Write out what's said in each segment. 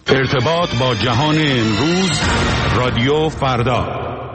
ارتباط با جهان امروز، رادیو فردا.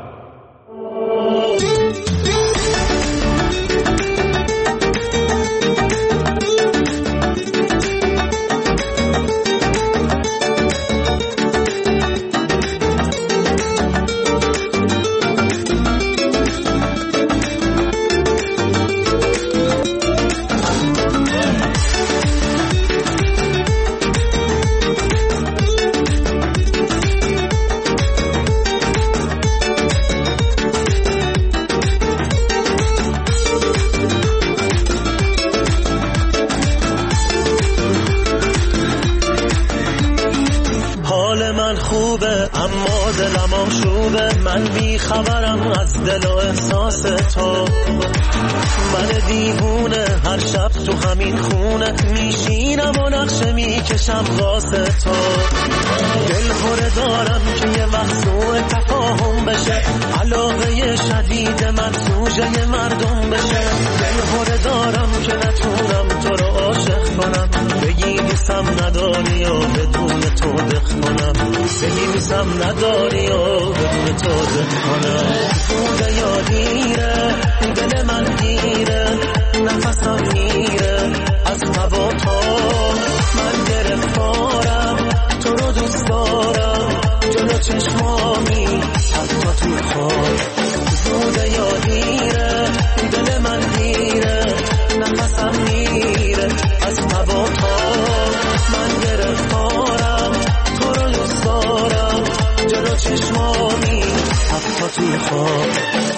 اما دلم آشوبه، من بی خبرم از دل و احساس تو. من دیوونه هر شب تو همین خونه میشینم و نقشه میکشم واسه تو. دل خوره دارم که یه محصول تفاهم بشه، علاقه شدید من سوژه مردم بشه. دل خوره دارم که نتونم تو رو عاشق کنم، بگی دوستم نداری و بدون تو دق کنم، بگی دوستم نداری و بدون تو دق کنم. بوده یا دیره دل من گیره، نفسم میره از هوا تا من گرفتارم، تو رو دوست دارم جلو چشمامی حتی تو خواب. بوده یا دیره دل من گیره، نفسم میره از هوا تا من گرفتارم، تو رو دوست دارم جلو چشمامی حتی تو خواب.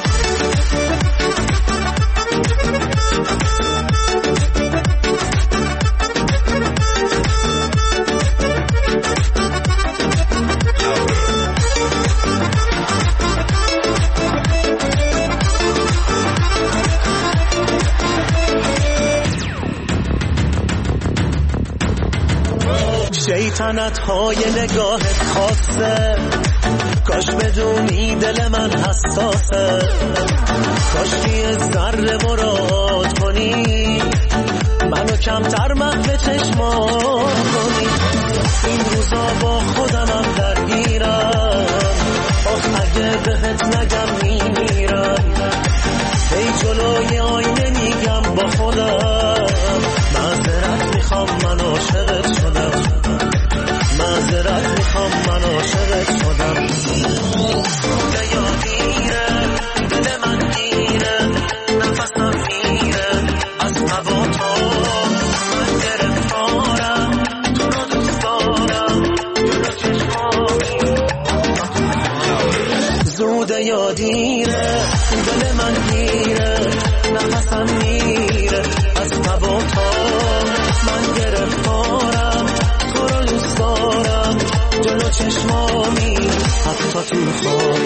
شیطنت های نگاهت خاصه، کاش بدونی دل من حساسه، کاش یه ذره مراد کنی منو کمتر محو چشمان کنی. این روزا با خودمم درگیرم، آخ اگه بهت نگم میمیرم. ای جلوی آینه میگم با خودم، معذرت میخوام من عاشقت شدم، معذرت میخوام من عاشقت شدم. بوده یا دیره دل من گیره، نفسم میره از هوا تا من گرفتارم، تو رو دوست دارم جلو چشمامی. زوده یا دیره دل من گیره، نفسم میره از هوا تا من گرفتارم، تو رو دوست دارم جلو چشمامی حتی تو خواب.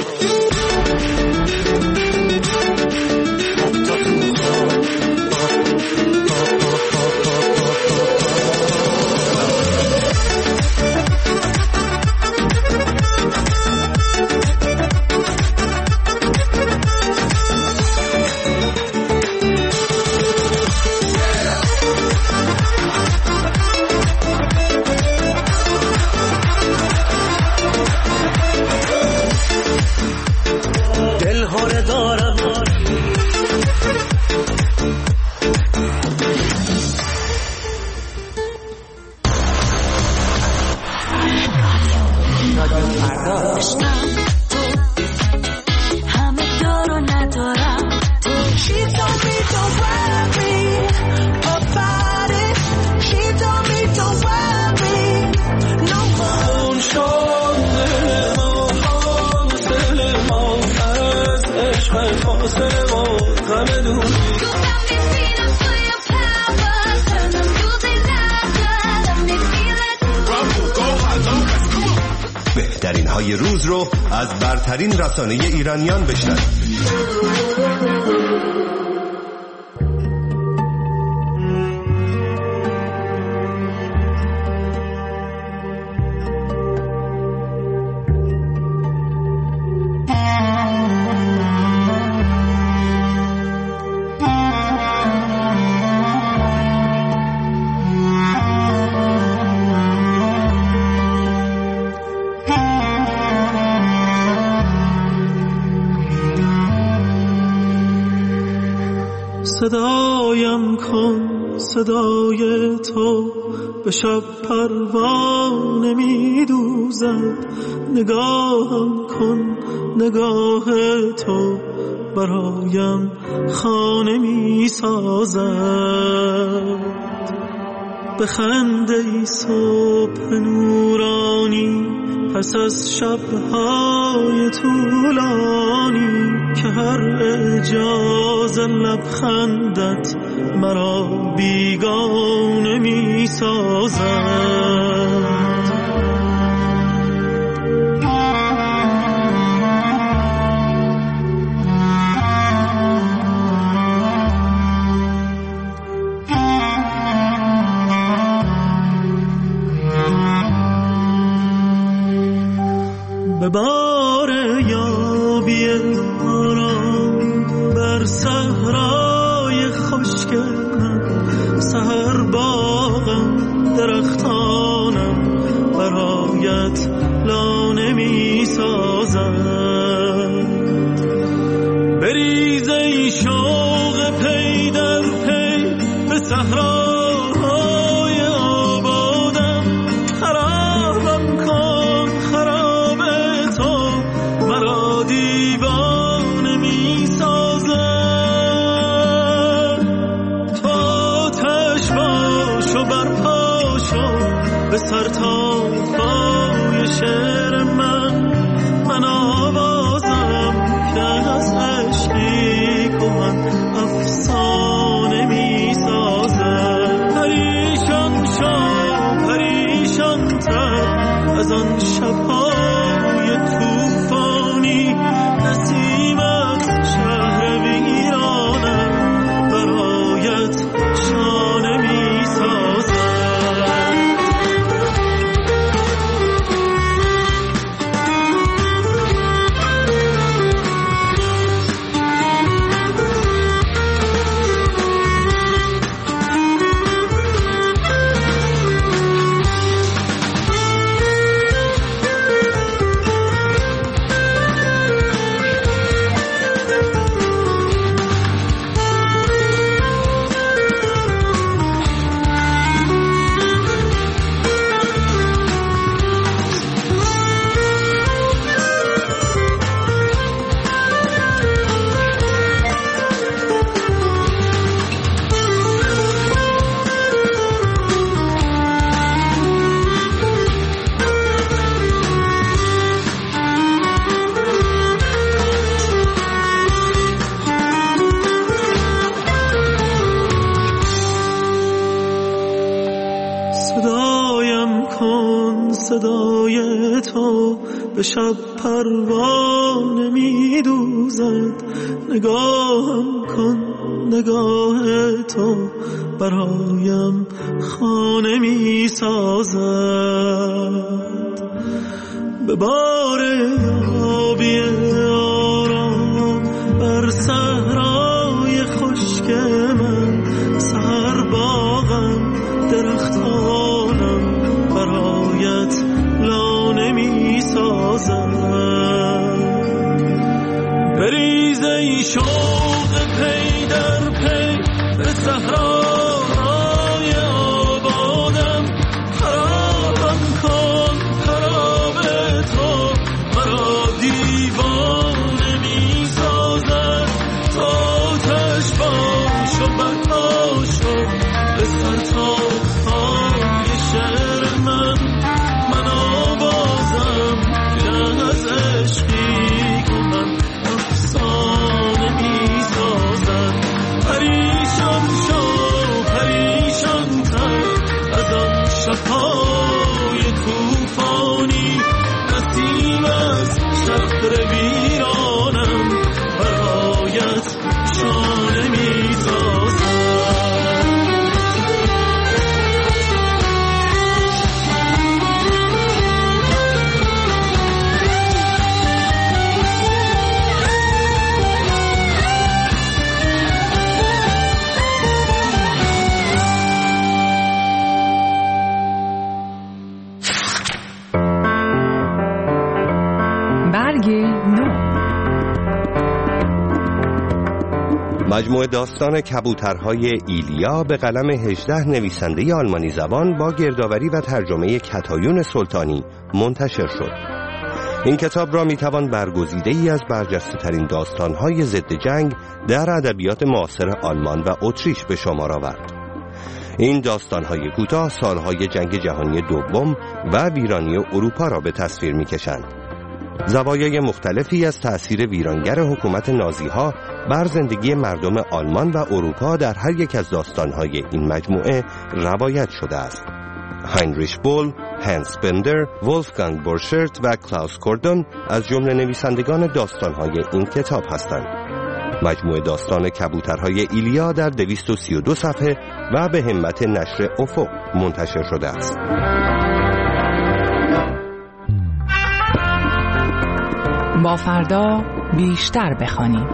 بهترین های روز رو از برترین رسانه ایرانیان بشنوید. صدایم کن صدای تو به شب پروانه می دوزد، نگاهم کن نگاه تو برایم خانه می سازد. بخند ای صبح نورانی پس از شبهای طولانی، که هر اعجاز لبخندت مرا بیگانه می سازد. به بار یابی آرام بر صحرای خشک من، سحر باغم درختانم برایت لانه می سازد. بریز ای شوق پی در پی به صحراهای آبادم، خرابم کن خراب تو مرا دیوانه می سازد. تو آتش باش و برپا شو به سر تا پای شعر من آوازم که از عشقی کهن افسانه می سازد. پریشان شو پریشان تر از آن شبهای طوفانی، نسیمت شهر ویرانم برایت شانه می سازد. صدایم کن صدای تو به شب پروانه می دوزد، نگاهم کن نگاه تو برایم خانه می سازد. به بار یابی آرام بر صحرای خشک من، سحر باغم درختانم برایت لانه می سازد. بریز ای شوق پی در پی به صحراهای آبادم، خرابم کن خراب تو مرا دیوانه می سازد. تا مجموعه داستان کبوترهای ایلیا به قلم 18 نویسنده آلمانی زبان با گردآوری و ترجمه کتایون سلطانی منتشر شد. این کتاب را میتوان برگزیده‌ای از برجسته‌ترین داستان‌های ضد جنگ در ادبیات معاصر آلمان و اتریش به شمار آورد. این داستان‌های کوتاه سالهای جنگ جهانی دوم و ویرانی اروپا را به تصویر می‌کشند. زوایای مختلفی از تأثیر ویرانگر حکومت نازی‌ها بر زندگی مردم آلمان و اروپا در هر یک از داستان‌های این مجموعه روایت شده است. هاینریش بول، هانس بندر، ولفگانگ بورشرت و کلاوس کوردون از جمله نویسندگان داستان‌های این کتاب هستند. مجموعه داستان کبوترهای ایلیا در 232 صفحه و به همت نشر افق منتشر شده است. با فردا بیشتر بخوانیم.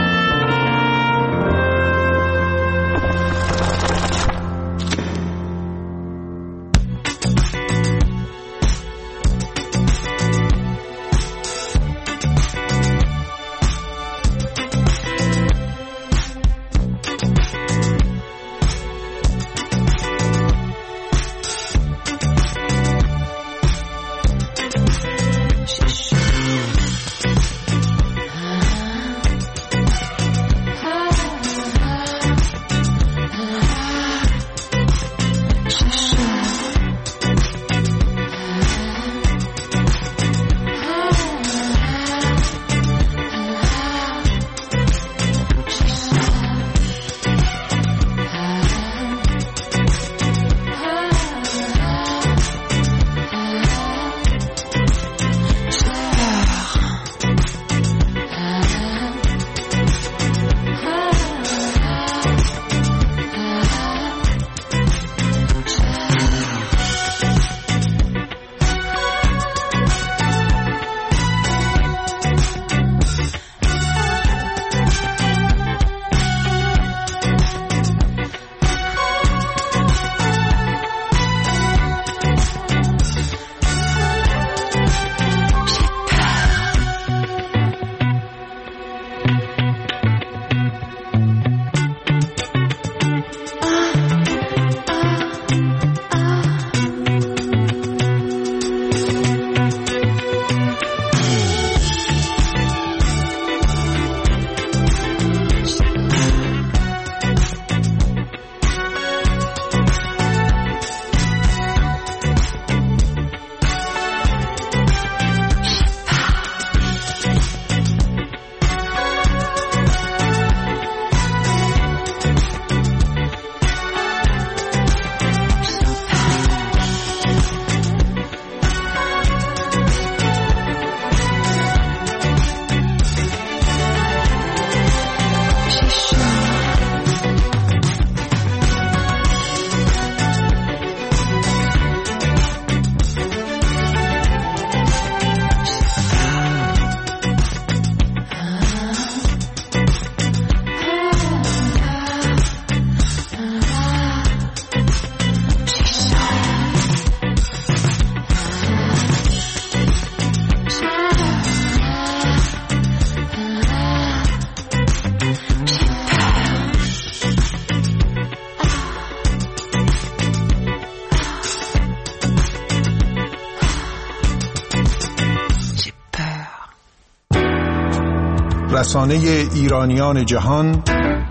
رسانه ایرانیان جهان،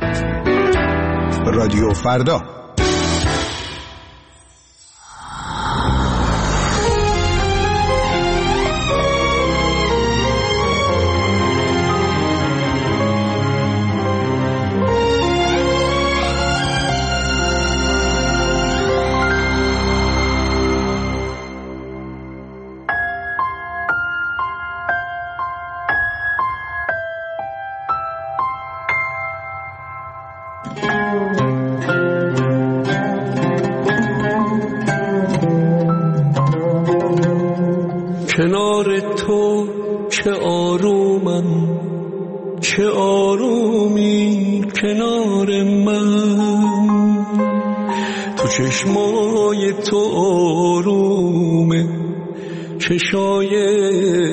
رادیو فردا. کنار تو چه آرومم، چه آرومی کنار من، تو چشمای تو آرومه، چشای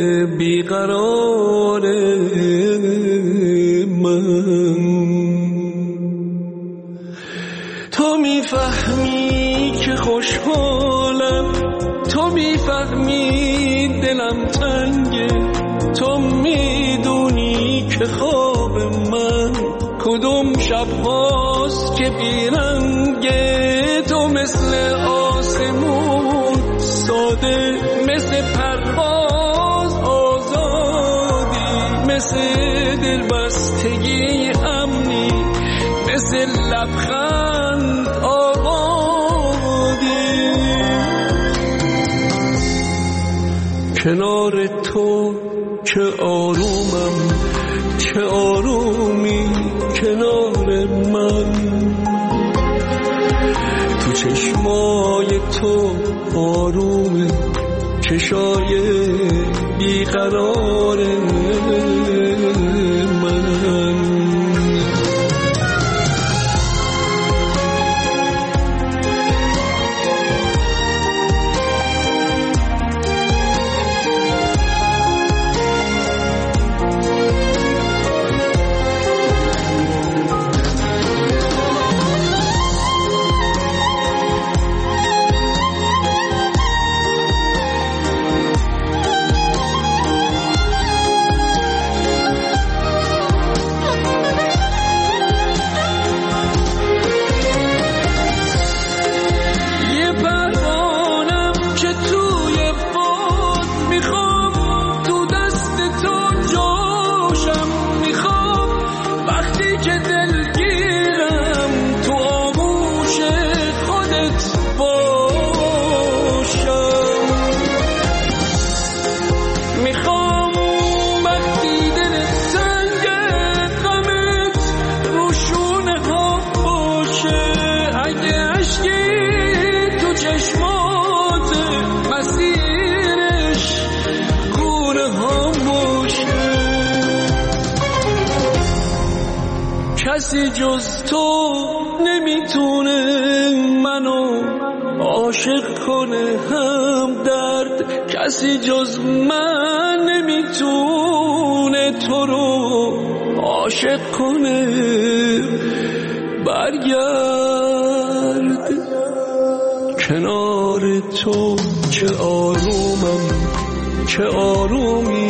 بیقرار من. خوشحالم تو میفهمی دلم تنگه، تو میدونی که خواب من کدوم شب هاست که بیرنگه. تو مثل آسمون ساده، مثل پرواز آزادی، مثل دلبستگی امنی، مثل لبخند آبادی. کنار تو چه آرومم، چه آرومی کنار من. تو چشمای تو آرومه، چشای بیقرار من. کسی جز تو نمیتونه منو عاشق کنه هم درد، کسی جز من نمیتونه تو رو عاشق کنه. برگرد کنار تو چه آرومم، چه آرومی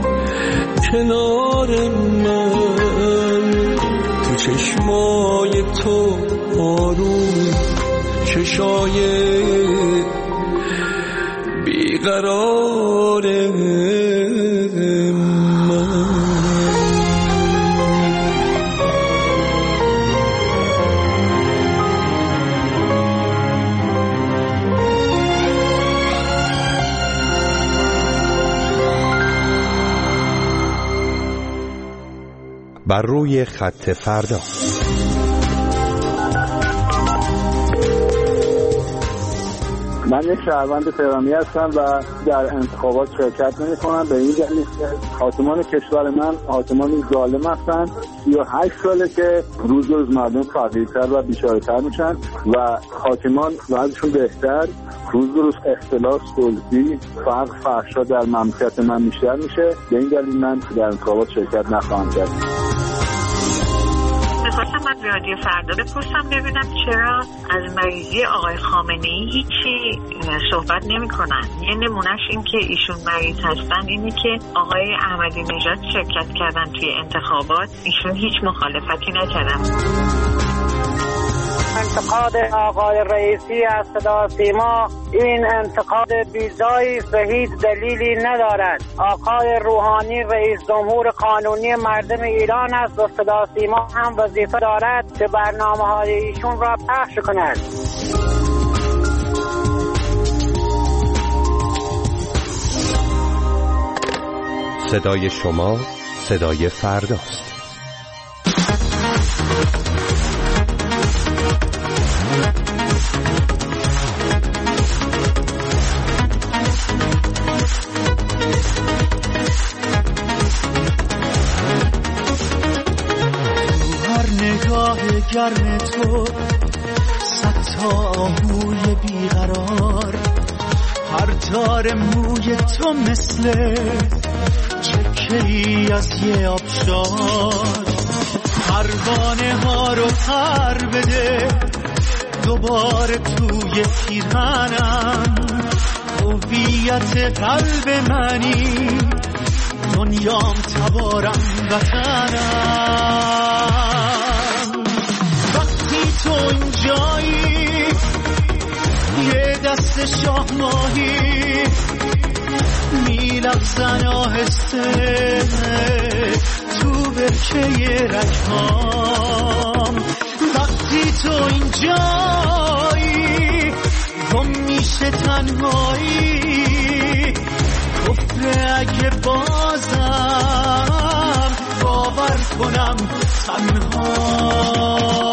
کنار من. تو چشمای تو آروم، چشای بیقرار من. بر روی خط فردا. من یک شهروند تهرانی هستم و در انتخابات شرکت نمی‌کنم به این دلیل که حاکمان کشور من حاکمان ظالم هستند. 38 ساله که روز به روز مردم فقیرتر و بیچاره‌تر میشن و حاکمان وضعشون بهتر، روز به روز اختلاس، دزدی، فقر، فحشا در مملکت من بیشتر میشه. به این دلیل من در انتخابات شرکت نخواهم کرد. میخواستم از رادیو فردا بپرسم ببینم چرا از مریضی آقای خامنه‌ای هیچی صحبت نمی کنن. یه نمونهش این که ایشون مریض هستن اینه که آقای احمدی نژاد شرکت کردن توی انتخابات، ایشون هیچ مخالفتی نکردن. انتقاد آقای رئیسی از صدا سیما این انتقاد بیجایی به هیچ دلیلی ندارد. آقای روحانی رئیس جمهور قانونی مردم ایران است و صدا سیما هم وظیفه دارد که برنامه‌های ایشون را پخش کند. صدای شما صدای فرداست. گرم تو صد تا آهوی بیقرار، هر تار موی تو مثل چکه‌ای از یه آبشار. پروانه ها رو پر بده، دوباره توی پیرهنم، هویت قلب منی، دنیام تبارم وطنم. وقتی تو اینجایی یه دست شاه ماهی میلغزن آهسته تو برکه رگهام. وقتی تو اینجایی گم میشه تنهایی، کفر اگه بازم باور کنم تنها.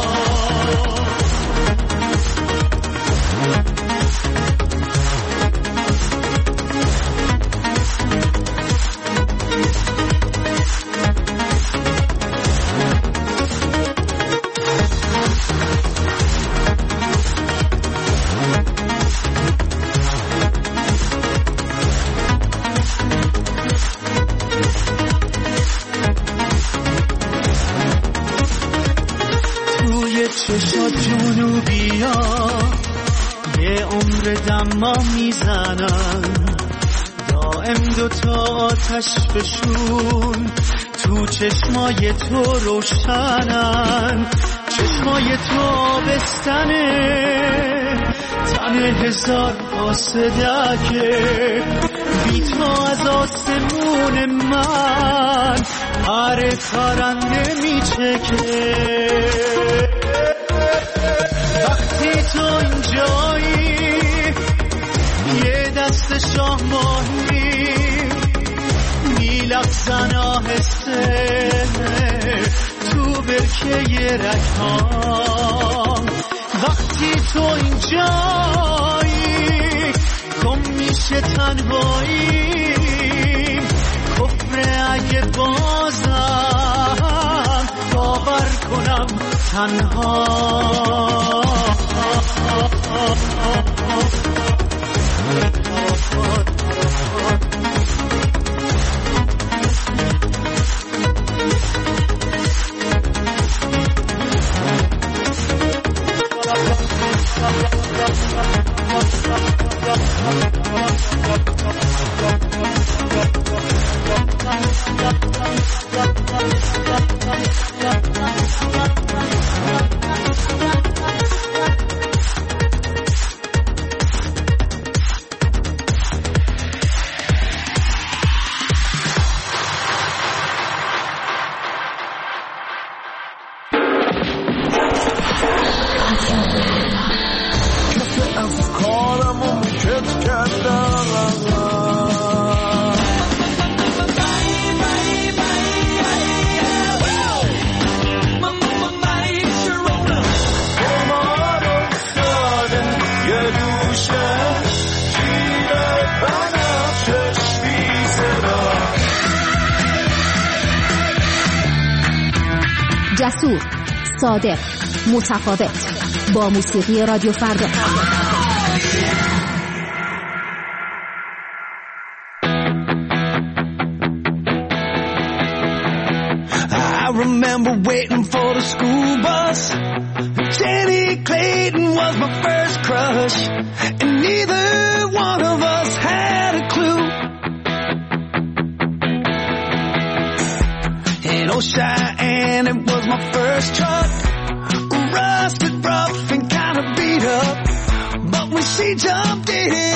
چشات جنوبیا یه عمر دما میزنن، دائم دوتا آتش بشون تو چشمای تو روشنن. چشمای تو آبستنه، تن هزار آسدکه، بی تو از آسمون من هر پرنده میچکه. وقتی تو اینجایی یه دست شاه ماهی میلغزن آهسته تو برکه رگهام. وقتی تو اینجایی گم میشه تنهایی، کفر اگه بازم باور کنم تنها. جسور، صادق، متفاوت، با موسیقی رادیو فردا. I remember waiting for the school bus. Jenny Clayton was my first crush, and neither one of us had a clue. In Old Cheyenne, it was my first truck, rusted, rough, and kind of beat up. But when she jumped in,